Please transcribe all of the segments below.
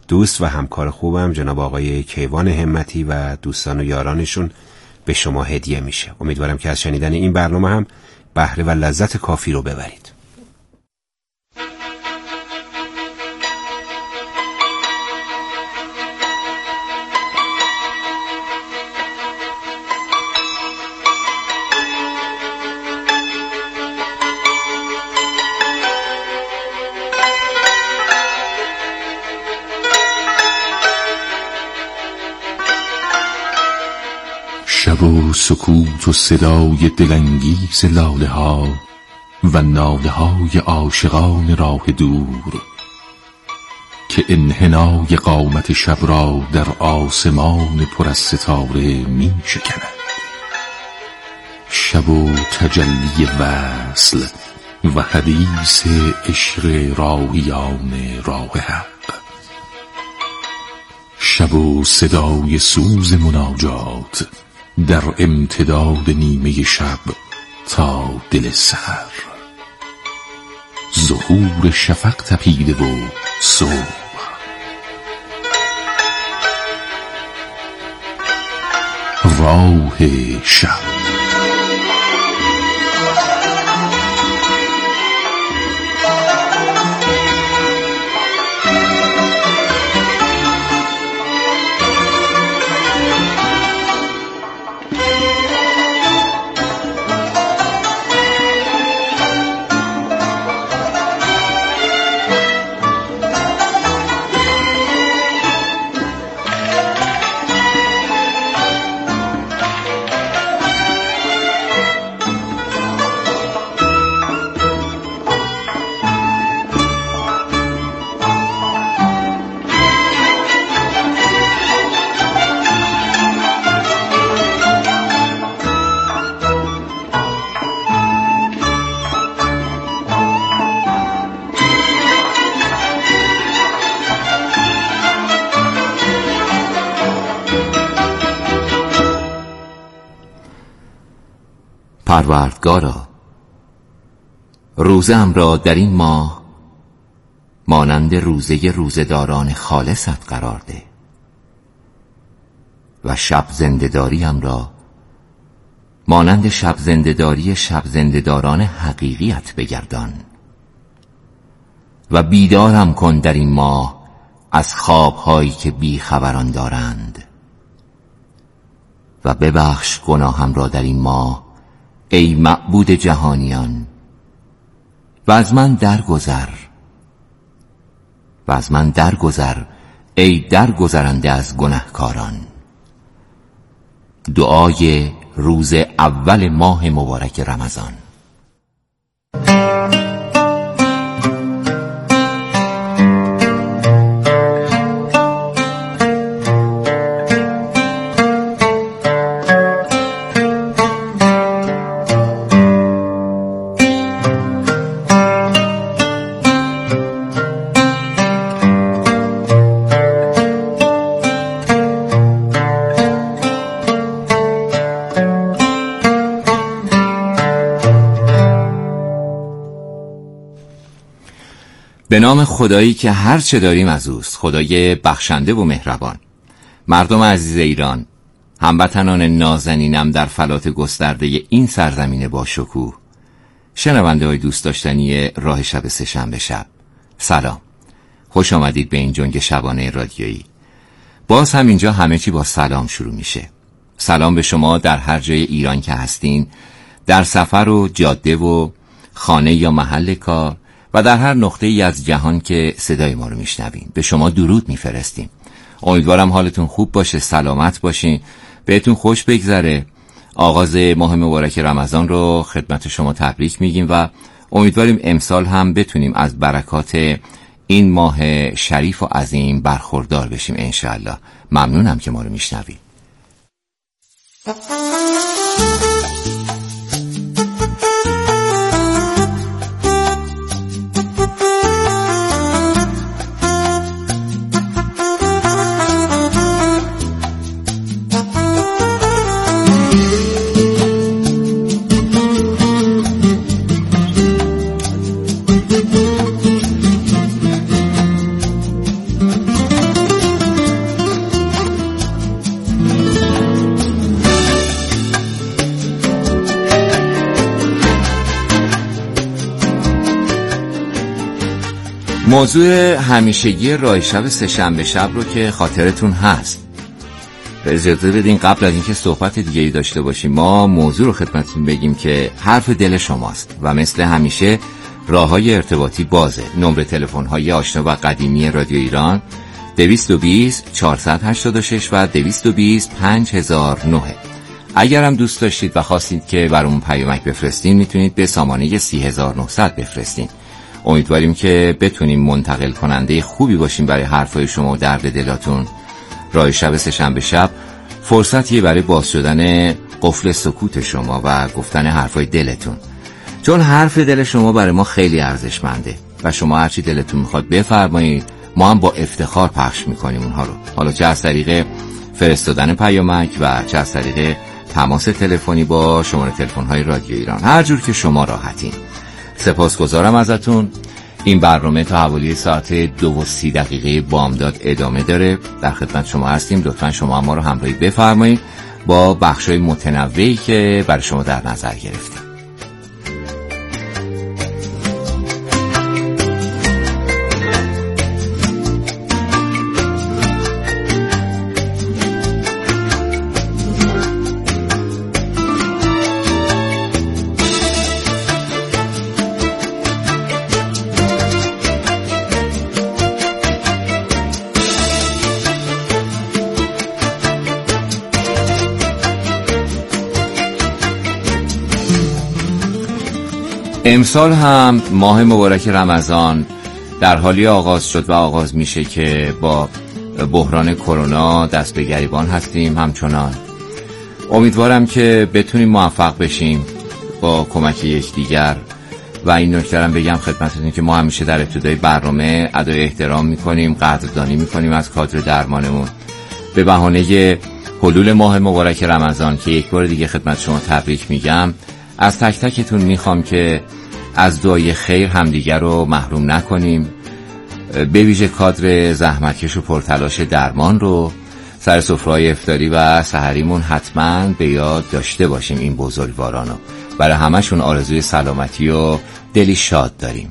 دوست و همکار خوبم جناب آقای کیوان همتی و دوستان و یارانشون به شما هدیه میشه. امیدوارم که از شنیدن این برنامه هم بهره و لذت کافی رو ببرید. شب و سکوت و صدای دلانگیز لاله ها و ناله های عاشقان راه دور که انحنای قامت شب را در آسمان پر از ستاره می شکند. شب و تجلی وصل و حدیث عشق راهیان راه حق. شب و صدای سوز مناجات در امتداد نیمه شب تا دل سحر. ظهور شفق تپیده و صبح. راه شب. پروردگارا، روزه‌ام را در این ماه مانند روزه روزه‌داران خالصت قرار ده و شب زنده‌داریم را مانند شب زنده‌داری شب زنده‌داران حقیقیت بگردان و بیدارم کن در این ماه از خوابهایی که بیخبران دارند و ببخش گناهم را در این ماه ای معبود جهانیان و از من درگذر ای درگذرنده از گناهکاران. دعای روز اول ماه مبارک رمضان. به نام خدایی که هر چه داریم از اوست، خدای بخشنده و مهربان. مردم عزیز ایران، هموطنان نازنینم در فلات گسترده این سرزمین با شکوه، شنونده های دوست داشتنی راه شب سه‌شنبه شب، سلام. خوش آمدید به این جنگ شبانه رادیویی. باز هم اینجا همه چی با سلام شروع میشه. سلام به شما در هر جای ایران که هستین، در سفر و جاده و خانه یا محل کار و در هر نقطه ای از جهان که صدای ما رو میشنوین. به شما درود میفرستیم. امیدوارم حالتون خوب باشه، سلامت باشین، بهتون خوش بگذره. آغاز ماه مبارک رمضان رو خدمت شما تبریک میگیم و امیدواریم امسال هم بتونیم از برکات این ماه شریف و عظیم برخوردار بشیم انشاءالله. ممنونم که ما رو میشنوید. موضوع همیشگی راه شب سه‌شنبه شب رو که خاطرتون هست، اجازه بدین قبل از اینکه صحبت دیگه‌ای داشته باشیم ما موضوع رو خدمتتون بگیم که حرف دل شماست و مثل همیشه راه‌های ارتباطی بازه. نمره تلفن‌های آشنا و قدیمی رادیو ایران 220 486 و 220 5009. اگر هم دوست داشتید و خواستید که برامون پیامک بفرستین میتونید به سامانه 30900 بفرستین. امیدواریم که بتونیم منتقل کننده خوبی باشیم برای حرفای شما و درد دلاتون. راه شب سه‌شنبه شب فرصتیه برای باز شدن قفل سکوت شما و گفتن حرفای دلتون، چون حرف دل شما برای ما خیلی ارزشمنده و شما هرچی دلتون میخواد بفرمایید، ما هم با افتخار پخش میکنیم اونها رو، حالا چه از طریق فرستادن پیامک و چه از طریق تماس تلفنی با شماره تلفن‌های رادیو ایران، هر جور که شما راحتین. سپاسگزارم ازتون. این برنامه تا حوالی ساعت 2:30 بامداد ادامه داره. در خدمت شما هستیم. لطفاً شما ما رو همراهی بفرمایید با بخشای متنوعی که برای شما در نظر گرفتیم. امسال هم ماه مبارک رمضان در حالی آغاز شد و آغاز میشه که با بحران کرونا دست به گریبان هستیم. همچنان امیدوارم که بتونیم موفق بشیم با کمک یکدیگر. و این نکته رو بگم خدمتتون که ما همیشه در ابتدای برنامه ادای احترام میکنیم، قدردانی میکنیم از کادر درمانمون به بهانه حلول ماه مبارک رمضان که یک بار دیگه خدمت شما تبریک میگم. از تک تکتون میخوام که از دعای خیر همدیگر رو محروم نکنیم، به ویژه کادر زحمتکش و پرتلاش درمان رو سر سفره‌های افطاری و سحریمون حتما به یاد داشته باشیم. این بزرگوارانو برای همشون آرزوی سلامتی و دلی شاد داریم.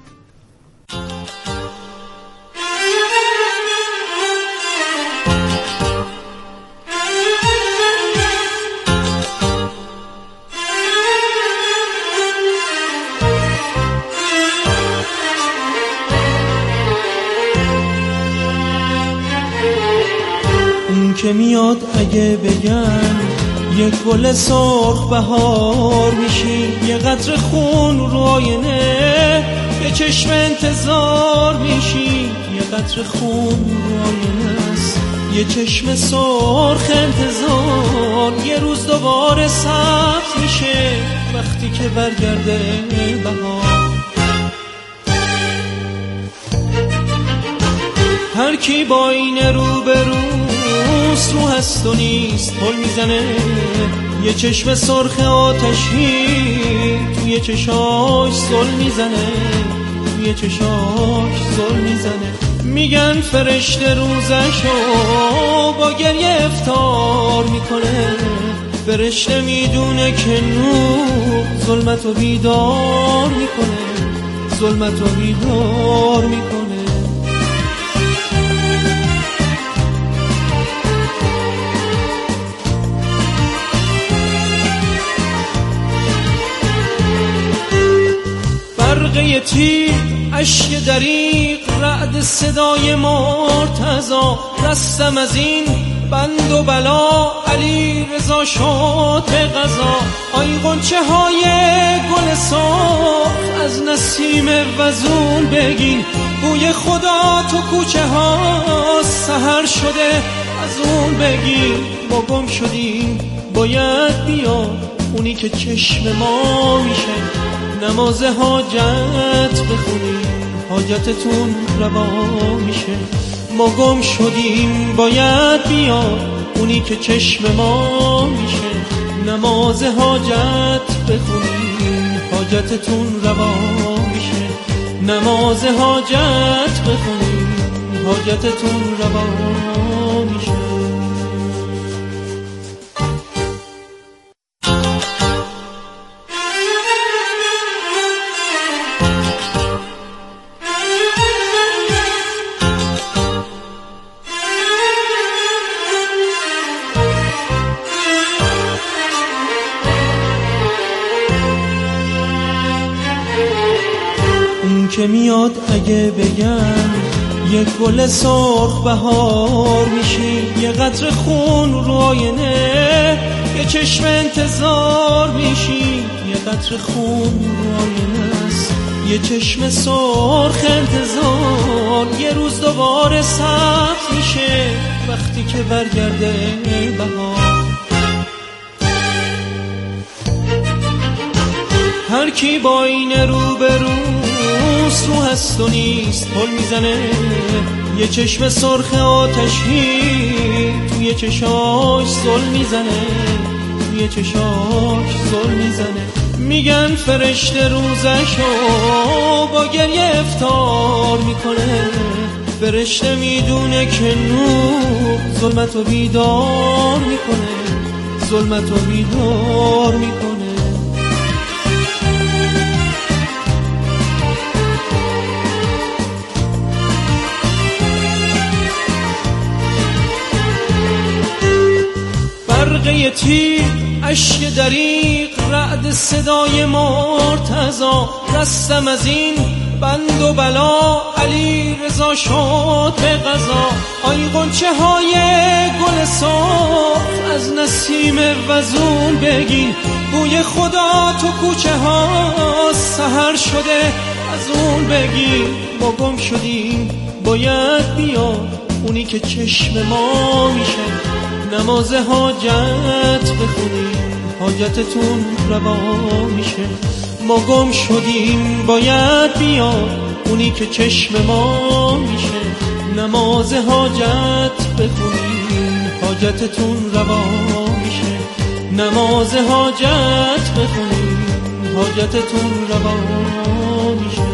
که میاد اگه بگن یک گل سرخ بهار میشی، یه قطره خون رو آینه یه چشم انتظار میشی، یه قطره خون رو آینه است یه چشم سرخ انتظار، یه روز دوباره سبز میشه وقتی که برگرده بهار. هر کی با این رو به رو هست و نیست پل میزنه، یه چشم سرخ آتشی توی چشاش زل میزنه، توی چشاش زل میزنه. میگن فرشته روزشو با گریه افطار میکنه، فرشته میدونه که نور ظلمتو بیدار میکنه، ظلمتو بیدار میکنه. برقه تیر عشق دریق رعد صدای مرتضا، رستم از این بند و بلا علی رضا شد قضا. آی غنچه های گل سرخ از نسیم وزون بگین، بوی خدا تو کوچه ها سحر شده از اون بگین. ما گم شدیم باید بیا اونی که چشم ما میشه، نماز حاجت بخونیم حاجتتون روا میشه. ما گم شدیم باید بیا اونی که چشم ما میشه، نماز حاجت بخونیم حاجتتون روا میشه، نماز حاجت بخونیم حاجتتون روا میشه. که میاد اگه بگم یک گل سرخ بهار میشی، یه قطره خون رو آینه، یه چشم انتظار میشی، یه قطره خون رو آینه است، یه چشم سرخ انتظار. یه روز دوباره سبز میشه وقتی که برگرده بهار. هر کی با این رو به روست رو هست و نیست پل میزنه، یه چشم سرخ آتشی توی چشاش زل میزنه، توی چشاش زل میزنه. میگن فرشته روزشو با گریه افطار میکنه، فرشته میدونه که نور ظلمت و بیدار میکنه، ظلمت و بیدار میکنه. برقه تیر، عشق دریق، رعد صدای مرتضا، رستم از این بند و بلا، علی رضا شد به قضا. آی غنچه های گل سرخ از نسیم وزون بگین، بوی خدا تو کوچه ها سحر شده از اون بگین. ما گم شدیم باید بیاد اونی که چشم ما میشه، نماز حاجت بخونیم حاجتتون روا میشه. ما گم شدیم باید بیاد اونی که چشم ما میشه، نماز حاجت بخونیم حاجتتون روا میشه، نماز حاجت بخونیم حاجتتون روا میشه.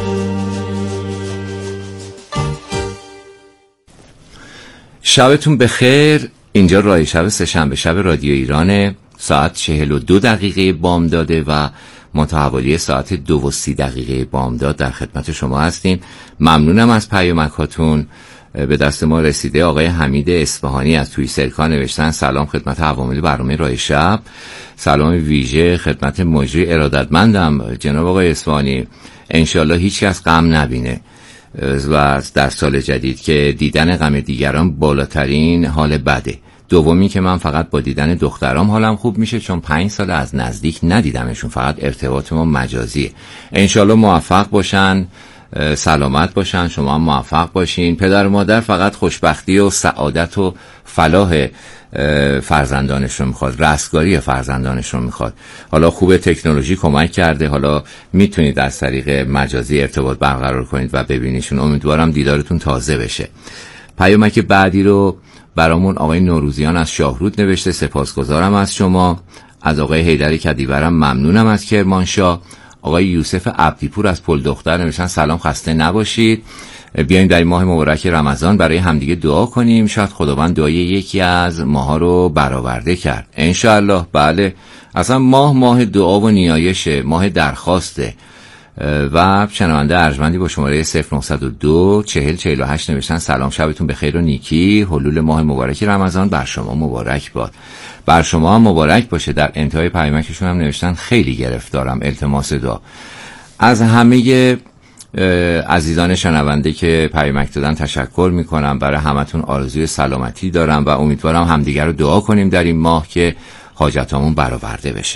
شبتون بخیر. اینجا رای شب سه‌شنبه شب رادیو ایرانه، ساعت 42 بامداده و متحولی ساعت 2:30 بامداد در خدمت شما هستیم. ممنونم از پیامکاتون. به دست ما رسیده آقای حمید اصفهانی از توی سرکا نوشتن سلام خدمت عوامل برنامه رای شب، سلام ویژه خدمت مجری ارادتمندم جناب آقای اصفهانی. انشالله هیچ کس غم نبینه و در سال جدید که دیدن غم دیگران بالاترین حال بده. دومی که من فقط با دیدن دخترام حالم خوب میشه، چون 5 سال از نزدیک ندیدمشون، فقط ارتباط ما مجازیه. انشالله موفق باشن، سلامت باشن، شما هم موفق باشین. پدر و مادر فقط خوشبختی و سعادت و فلاح فرزندانشون میخواد، رستگاری فرزندانشون میخواد. حالا خوب تکنولوژی کمک کرده، حالا میتونید از طریق مجازی ارتباط برقرار کنید و ببینیشون. امیدوارم دیدارتون تازه بشه. پیامک بعدی رو برامون آقای نوروزیان از شاهرود نوشته، سپاسگزارم از شما. از آقای حیدر کدیورم ممنونم از کرمانشاه. آقای یوسف عبدیپور از پل دختر نوشتن سلام خسته نباشید، بیایم در این ماه مبارک رمضان برای همدیگه دعا کنیم، شاید خداوند دعای یکی از ماها رو برآورده کرد انشاءالله. بله اصلا ماه دعا و نیایشه، ماه درخواسته. و شنونده ارجمندی با شماره 0902 4048 نوشتن سلام شبتون بخیر و نیکی، حلول ماه مبارک رمضان بر شما مبارک باد. بر شما هم مبارک باشه. در انتهای پیامکشون هم نوشتن خیلی گرفتارم، التماس دعا. از همه عزیزان شنونده که پیامک دادن تشکر میکنم. برای همتون آرزوی سلامتی دارم و امیدوارم همدیگر رو دعا کنیم در این ماه که حاجتامون برآورده بشه.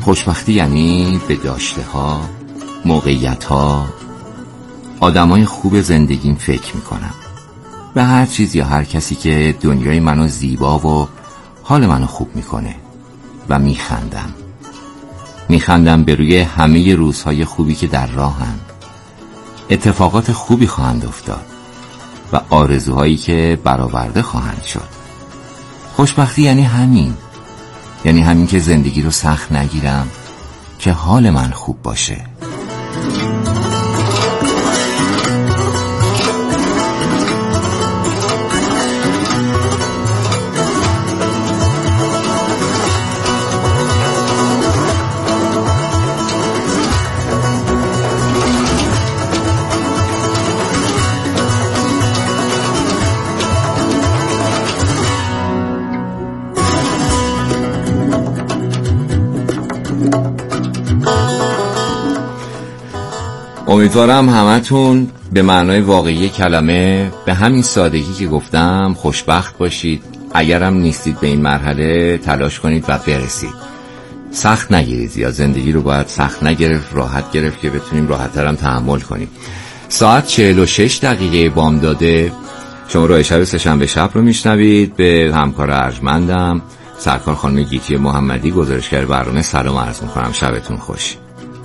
خوشبختی یعنی به داشته ها، موقعیت ها، آدمای خوب زندگیم فکر میکنم. به هر چیز یا هر کسی که دنیای منو زیبا و حال منو خوب میکنه و میخندم به روی همه روزهای خوبی که در راهن. اتفاقات خوبی خواهند افتاد و آرزوهایی که برآورده خواهند شد. خوشبختی یعنی همین که زندگی رو سخت نگیرم، که حال من خوب باشه. امیدوارم همتون به معنای واقعی کلمه به همین سادگی که گفتم خوشبخت باشید. اگرم نیستید به این مرحله تلاش کنید و برسید. سخت نگیرید، یا زندگی رو باید سخت نگرفت، راحت گرفت که بتونیم راحت‌تر هم تحمل کنیم. ساعت 46 دقیقه بامداده. شما راه شب سه‌شنبه شب رو میشنوید. به همکار ارجمندم سرکار خانم گیتی محمدی گزارشگر برنامه سلام عرض می‌کنم. شبتون خوش.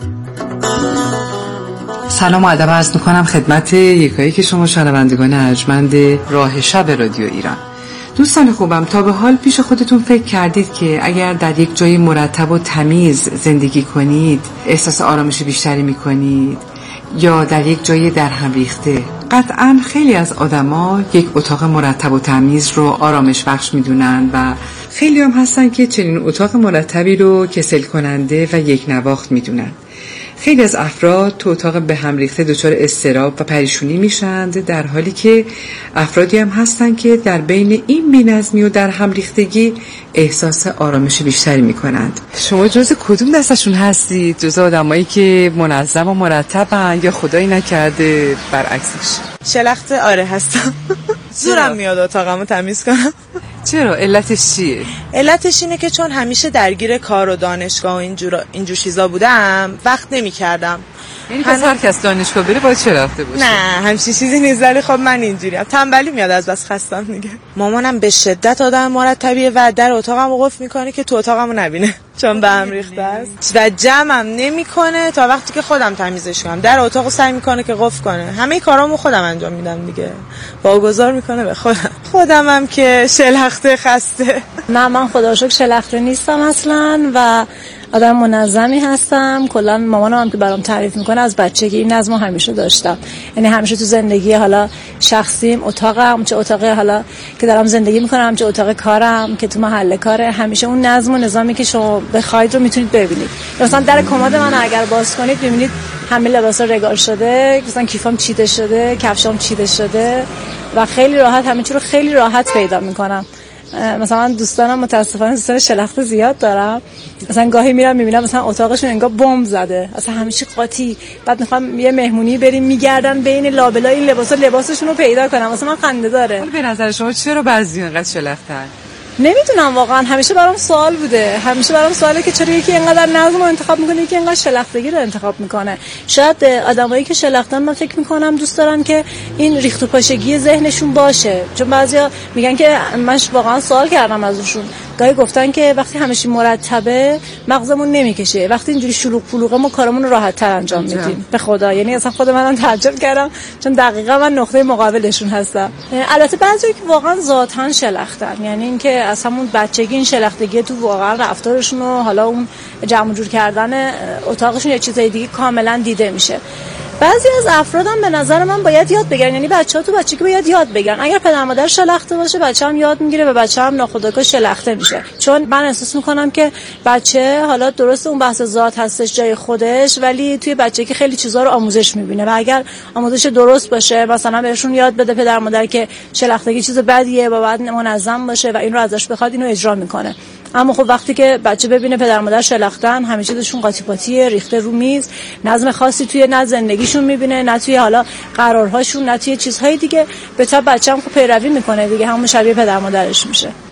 سلام و ادب عرض می‌کنم خدمت یکایی که شما شنوندگان ارجمند راه شب رادیو ایران. دوستان خوبم، تا به حال پیش خودتون فکر کردید که اگر در یک جای مرتب و تمیز زندگی کنید احساس آرامش بیشتری می‌کنید، یا در یک جای در هم ریخته؟ قطعاً خیلی از آدما یک اتاق مرتب و تمیز رو آرامش بخش می‌دونن و خیلی هم هستن که چنین اتاق مرتبی رو کسل کننده و یک نواخت می‌دونن. خیلی از افراد تو اتاق به هم ریخته دچار اضطراب و پریشونی میشند، در حالی که افرادی هم هستن که در بین این بی‌نظمی و در هم ریختگی احساس آرامش بیشتری میکنند. شما جز کدوم دستشون هستید؟ جز آدمایی که منظم و مرتبن، یا خدایی نکرده برعکسش؟ شلخت آره هستم. زورم میاد اتاقمو تمیز کنم. چرا؟ علتش چیه؟ علتش اینه که چون همیشه درگیر کار و دانشگاه و اینجور چیزا بودم، وقت نمی‌کردم. یعنی پس هر کس دانشگاه بره باید چه رفته باشه؟ نه همچین چیزی نیست، ولی خب من اینجوریم. تنبلی میاد از بس خستم دیگه. مامانم به شدت آدم مرتبیه و در اتاقمو قفل میکنه که تو اتاقمو نبینه، چون به هم ریخته است و جمعم نمیکنه تا وقتی که خودم تمیزش کنم. در اتاقو سعی میکنه که قفل کنه. همه کارامو خودم انجام میدم دیگه. واگذار میکنه به خودمم که شلخته خسته. نه من خدا رو شکر شلخته نیستم اصلا و آدم منظمی هستم. کلا مامانم هم که برام تعریف میکنه از بچگی این نظمو همیشه داشتم. یعنی همیشه تو زندگی حالا شخصیم، اتاقم، چه اتاق حالا که دارم زندگی میکنم، چه اتاق کارم که تو محل کاره، همیشه اون نظم و نظامی که شما بخواید رو میتونید ببینید. مثلا در کمد من اگر باز کنید میبینید همه لباسا رگال شده، مثلا کیفام چیده شده، کفشام چیده شده و خیلی راحت همه چی رو خیلی راحت پیدا میکنم. مثلا من دوستانم متاسفانه دوستان شلخته زیاد دارم. مثلا گاهی میرم میبینم مثلا اتاقشون انگار بمب زده، اصلا همیشه قاطی. بعد میخوام یه مهمونی بریم میگردن بین لابلای این لباسشون رو پیدا کنم. مثلا من خنده داره. به نظر شما چرا بعضی اینقدر شلخته‌ن؟ نمیدونم واقعا. همیشه برام سوال بوده. همیشه برام سواله که چرا یکی اینقدر نظم رو انتخاب میکنه، یکی اینقدر شلختگی رو انتخاب میکنه. شاید آدمایی که شلختن من فکر میکنم دوست دارن که این ریخت و پاشگی ذهنشون باشه. چون بعضیا میگن که من واقعا سوال کردم ازشون، گاهی گفتن که وقتی همیشه مرتبه مغزمون نمیکشه، وقتی اینجوری شلوغ پلوغه ما کارمون رو راحت تر انجام میدیم. به خدا یعنی اصلا خود منم تعجب کردم، چون دقیقاً من نقطه مقابلشون هستم. البته بعضیا که واقعا ذاتاً شلختن، یعنی اینکه از همون بچگی این شلختگی تو واقعا رفتارشون و حالا اون جمع جور کردن اتاقشون یا چیزای دیگه کاملا دیده میشه. بعضی از افرادم به نظر من باید یاد بگیرن، یعنی بچه‌ها تو بچگی باید یاد بگیرن. اگر پدر مادر شلخته باشه بچه‌م یاد میگیره و بچه‌م ناخودآگاه شلخته میشه. چون من احساس میکنم که بچه حالا درست اون بحث ذات هستش جای خودش، ولی توی بچگی خیلی چیزا رو آموزش میبینه و اگر آموزش درست باشه، مثلا بهشون یاد بده پدر مادر که شلختگی چیز بدیه و باید منظم باشه و این رو ازش بخواد، اینو اجرا میکنه. اما خب وقتی که بچه ببینه پدر مادر شلختن، همیشه چیزشون قاطی پاتیه، ریخته رو میز، نظم خاصی توی نه زندگیشون میبینه، نه توی حالا قرارهاشون، نه توی چیزهای دیگه، به تبع بچه‌م خب پیروی میکنه دیگه، همون شبیه پدر مادرش میشه.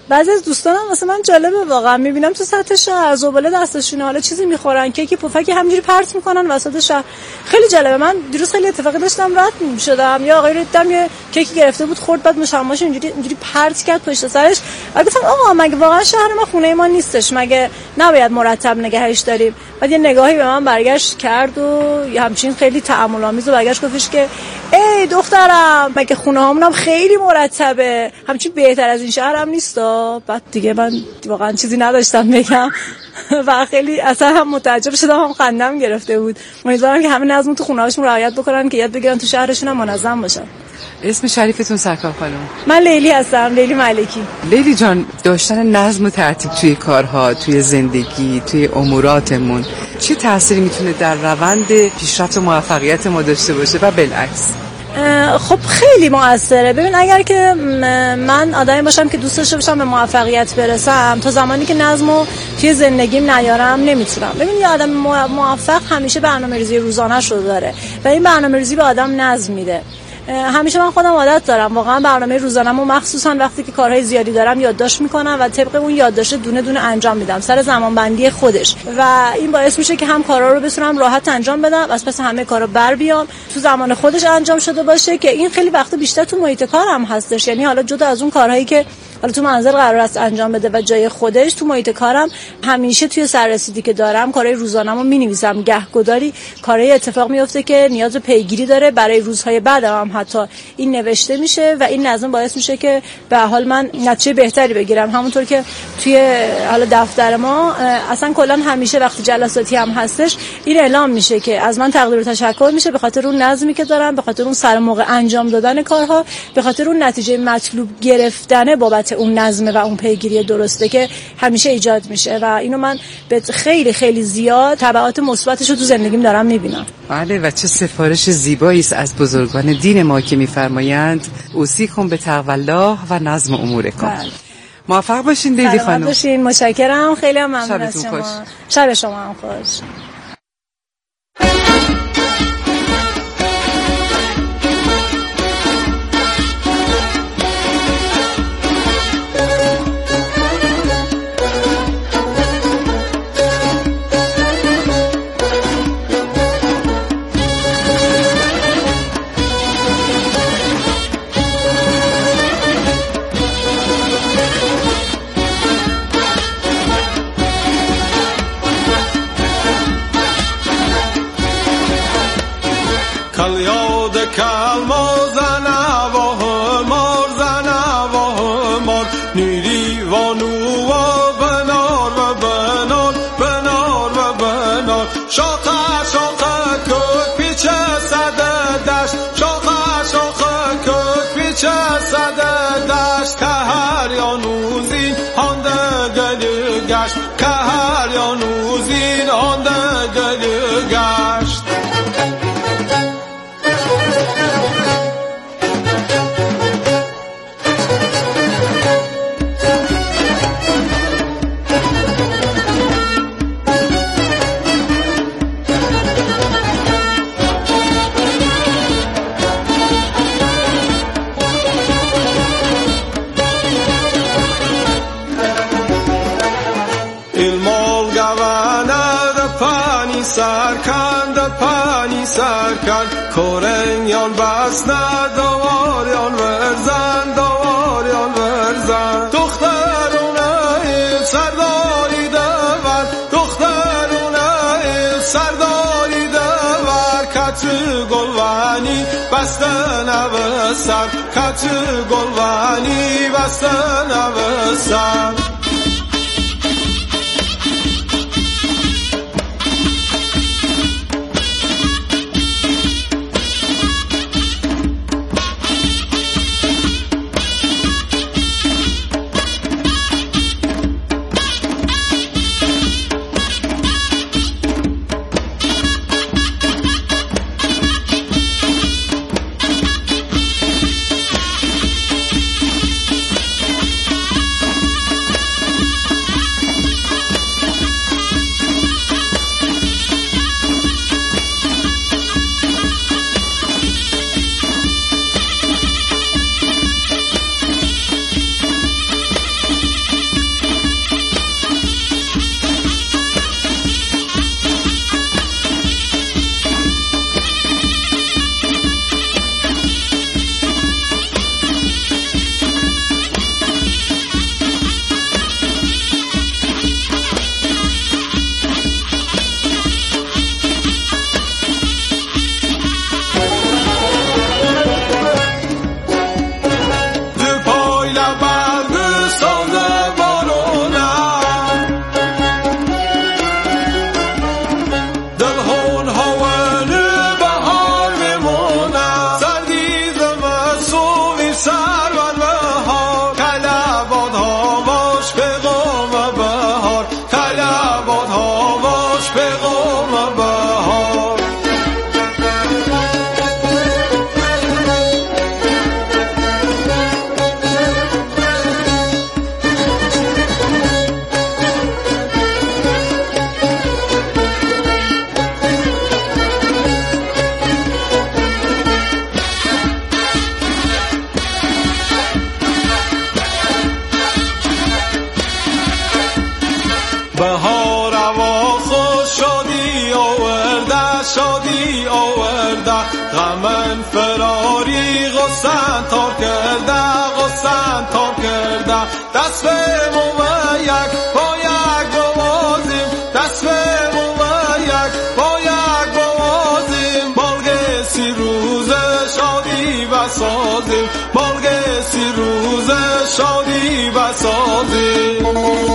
بعضی از دوستانم واسه من جالبه واقعا، میبینم تو سطح شهر زباله دستشونه، حالا چیزی میخورن، کیکی پفکی همینجوری پرت میکنن وسط شهر. خیلی جالبه. من دیروز خیلی اتفاقی داشتم رد میشدم، یا آقایی رو دیدم یه کیکی گرفته بود خورد، بعد مشاماش اینجوری پرت کرد پشت سرش. گفتم آقا مگه واقعا شهر ما خونه ما نیستش؟ مگه نباید مرتب نگهش داریم؟ بعد یه نگاهی به من برگشت کرد و همچین خیلی تأمل آمیز و برگشت گفتش که ای دخترم مگه خونه هامونم خیلی مرتبه، همچین بهتر از این شهر هم نیستا؟ بعد دیگه من واقعا چیزی نداشتم بگم و خیلی اصلا هم متعجب شدم، هم خندم گرفته بود. امیدوارم که همه نظم تو خونه هاشون رعایت بکنن که یاد بگیرن تو شهرشون هم منظم باشن. اسم شریفتون سرکار خانم؟ من لیلی هستم، لیلی ملکی. لیلی جان، داشتن نظم و ترتیب توی کارها، توی زندگی، توی اموراتمون چه تأثیری میتونه در روند پیشرفت و موفقیت ما داشته باشه و بالعکس؟ خب خیلی موثره. ببین اگر که من آدمی باشم که دوست داشته باشم به موفقیت برسم، تا زمانی که نظمو توی زندگیم نیارم نمیتونم. ببین یه آدم موفق همیشه برنامه‌ریزی روزانه‌اش رو داره و این برنامه‌ریزی به آدم نظم میده. همیشه من خودم عادت دارم واقعا برنامه روزانه‌مو مخصوصا وقتی که کارهای زیادی دارم یادداشت میکنم و طبق اون یادداشت دونه دونه انجام میدم سر زمانبندی خودش و این باعث میشه که هم کارا رو بتونم راحت انجام بدم، از پس همه کارا بر بیام، تو زمان خودش انجام شده باشه که این خیلی وقت بیشتر تو محیط کارم هستش. یعنی حالا جدا از اون کارهایی که حالا تو منزل قرار است انجام بده و جای خودش، تو محیط کارم همیشه توی سررسیدی که دارم کارهای روزانه‌مو می‌نویسم. گهگداری کارهای اتفاق میفته که نیاز به پیگیری داره، برای روزهای بعدم هم حتی این نوشته میشه و این نظم باعث میشه که به حال من نتیجه بهتری بگیرم. همونطور که توی حالا دفتر ما اصلا کلا همیشه وقتی جلساتی هم هستش این اعلام میشه که از من تقدیر و تشکر میشه به خاطر اون نظمی که دارم، به خاطر اون سر موقع انجام دادن کارها، به خاطر اون نتیجه مطلوب گرفتن بابت اون نظم و اون پیگیری درسته که همیشه ایجاد میشه و اینو من به خیلی خیلی زیاد تبعات مثبتش رو تو زندگیم دارم میبینم. بله و چه سفارش زیبایی است از بزرگان دین ما که میفرمایند اوصیکم بتقوی الله و نظم امورکم. موفق باشین لیلی خانم. موفق باشین. متشکرم. خیلی هم ممنون از شما. شب شما هم خوش. Korenian basna davarian verzan دخترونه سرداری دور دخترونه سرداری دور کت گلوانی بستن اوسر کت گلوانی بستن اوسر به قوم بهار. بهار هوا خوش شادی آورده، شادی آورده، غمن فراری غصن تار کرده، غصن تار کرده. دست به مو یک با یک بوازیم، دست به مو یک با یک بوازیم. بالگ سی روز شادی بسازیم، بالگ سی روز شادی بسازیم.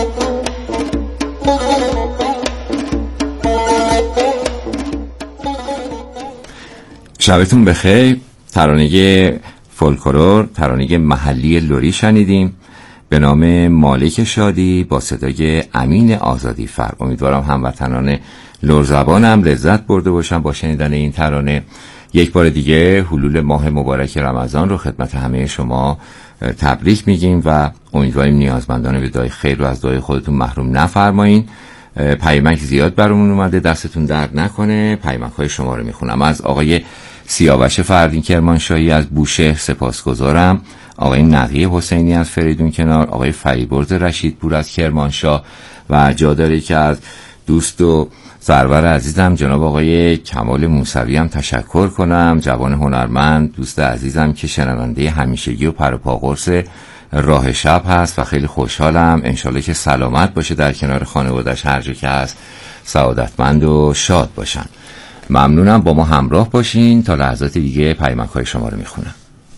شبتون بخیر. ترانه فولکلور، ترانه محلی لری شنیدیم به نام مالک شادی با صدای امین آزادی فر. امیدوارم هموطنان لرزبانم لذت برده باشن با شنیدن این ترانه. یک بار دیگه حلول ماه مبارک رمضان رو خدمت همه شما تبریک میگیم و امیدواریم نیازمندان به دعای خیر رو از دعای خودتون محروم نفرمایین. پیامک زیاد برامون اومده، دستتون درد نکنه. پیامک‌های شما رو میخونم. از آقای سیاوش فردین کرمانشاهی از بوشهر سپاسگزارم، آقای نقی حسینی از فریدون کنار، آقای فریبرز رشیدپور از کرمانشاه و جا داره که از دوست و سرور عزیزم جناب آقای کمال موسوی هم تشکر کنم، جوان هنرمند، دوست عزیزم که شنونده همیشگی و پروپاقرص راه شب هست و خیلی خوشحالم. انشالله که سلامت باشه در کنار خانواده‌اش، هر جا که هست سعادتمند و شاد باشن. ممنونم، با ما همراه باشین تا لحظات دیگه پیامک‌های شما رو میخونم.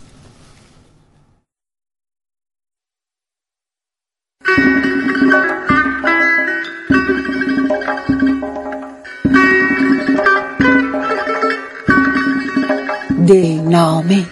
دلنامه.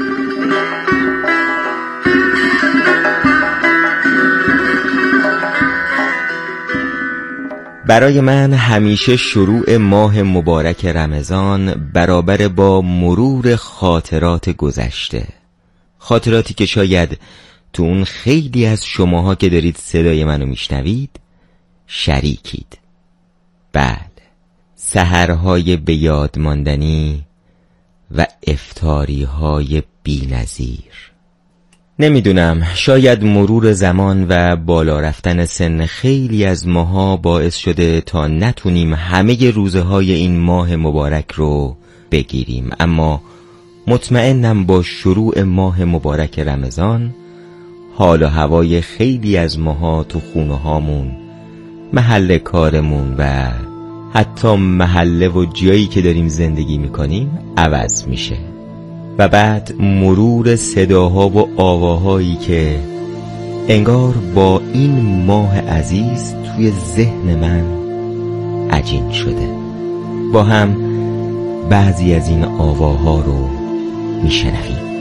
برای من همیشه شروع ماه مبارک رمضان برابر با مرور خاطرات گذشته، خاطراتی که شاید تو اون خیلی از شماها که دارید صدای منو میشنوید شریکید. بله، سحرهای به یاد ماندنی و افطاریهای بی‌نظیر. نمیدونم، شاید مرور زمان و بالا رفتن سن خیلی از ماها باعث شده تا نتونیم همه روزهای این ماه مبارک رو بگیریم، اما مطمئنم با شروع ماه مبارک رمضان حال و هوای خیلی از ماها تو خونه هامون، محل کارمون و حتی محله و جایی که داریم زندگی میکنیم عوض میشه و بعد مرور صداها و آواهایی که انگار با این ماه عزیز توی ذهن من عجین شده. با هم بعضی از این آواها رو میشنویم.